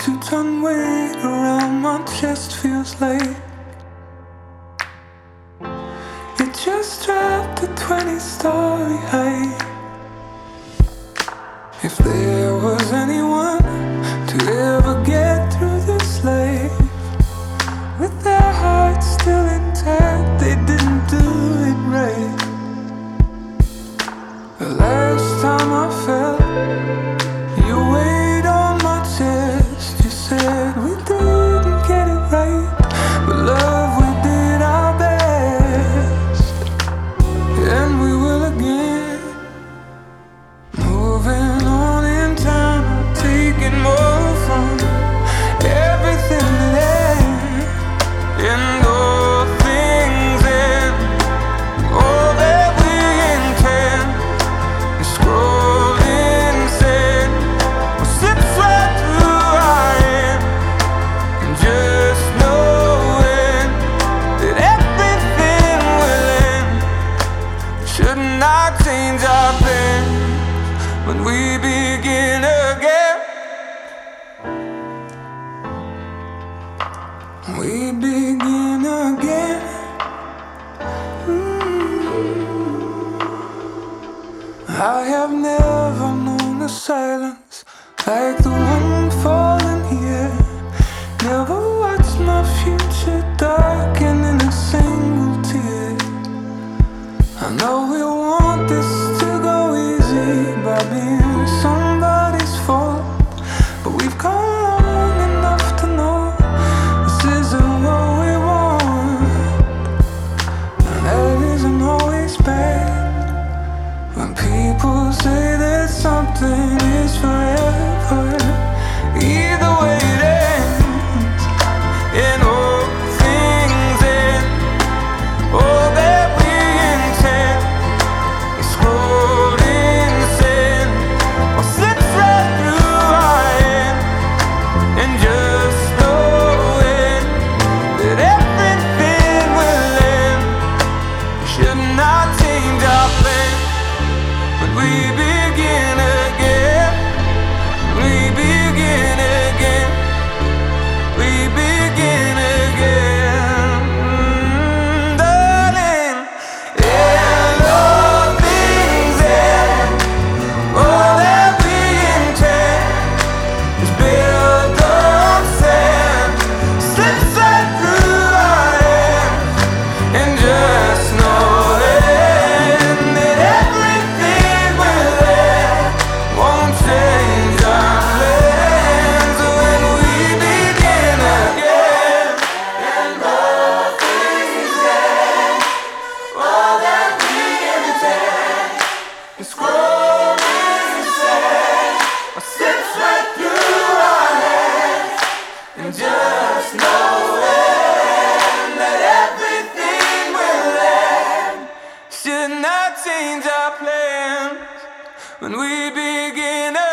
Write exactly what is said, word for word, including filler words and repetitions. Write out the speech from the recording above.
Two-ton weight around my chest feels like you just dropped a twenty-story height. If there was anyone to ever get through this life with their hearts still intact, they didn't do it right. The last time I felt your weight on my chest, you said we didn't get it right, but love, we did our best, and we will again. Moving on in time, taking more from everything that ends, and all things end, all that we intend. And scrolling sand will slip right through our hand, and just knowing that everything will end should not change our plans when we begin again. We begin again. Mm. I have never known a silence like the one falling here. Never watched my future darken in a single tear. I know we want this to go easy by being somebody's fault, but we've come long enough to know this isn't what we want, and that isn't always bad. When people say that something is forever, either way it ends, and all things end, all that we intend. Scrolling sand or slips right through our hand, and just knowing that everything will end should not change our plan when we begin again. We begin again. We begin again, mm, darling. And all things end, all that we intend is built on sand, slips right through our hands, and just knowing that everything will end won't change our plans when we begin again. And all things end, all that we intend is scrolling sand or slips right through our hands, and just knowing that everything will end should not change our plans when we begin